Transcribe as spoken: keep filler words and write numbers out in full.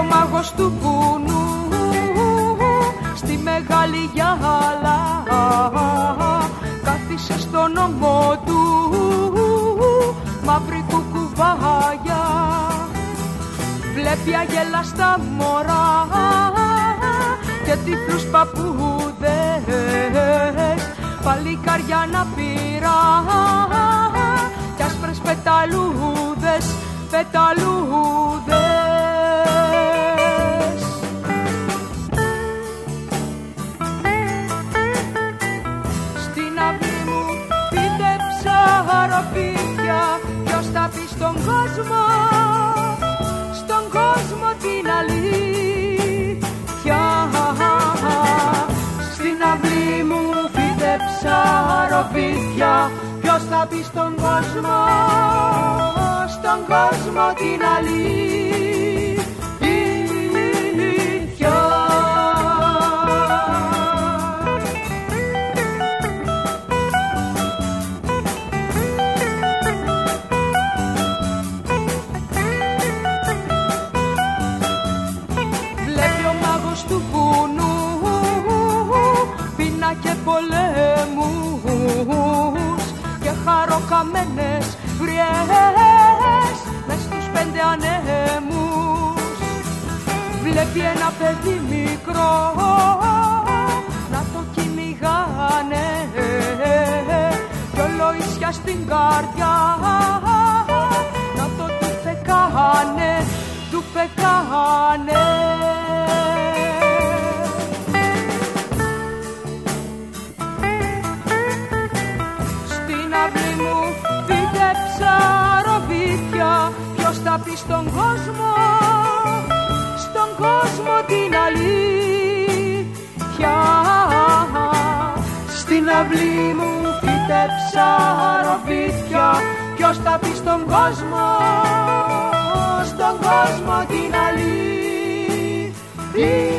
ο μάγος του βουνού στη μεγάλη γυάλα, κάθισε στον ώμο του μαύρη κουκουβάγια. Βλέπει αγελαστά μωρά και τυφλούς παππούδες, παλικάρια να πειρά κι άσπρες πεταλούδες, πεταλούδες. Στην αυλή μου φύτεψα ροφίδια, ποιος θα πει στον κόσμο, στον κόσμο την αλήθεια. Στην αυλή μου φύτεψα ροφίδια, ποιος θα πει στον κόσμο, στον κόσμο την αλήθεια. Βλέπει ο μάγος του βουνού πείνα και πολέμους και χαροκαμένες βριές μες στους πέντε ανέμους. Βλέπει ένα παιδί μικρό να το κυνηγάνε κι όλο ίσια στην καρδιά να το του φεκάνε, του φεκάνε. Στην αυλή μου φύτεψα ροβίδια, ποιος θα πει στον κόσμο, στον κόσμο την αλήθεια. Στην αυλή μου φύτεψα ροβίδια, ποιος θα πει στον κόσμο, στον κόσμο την αλήθεια.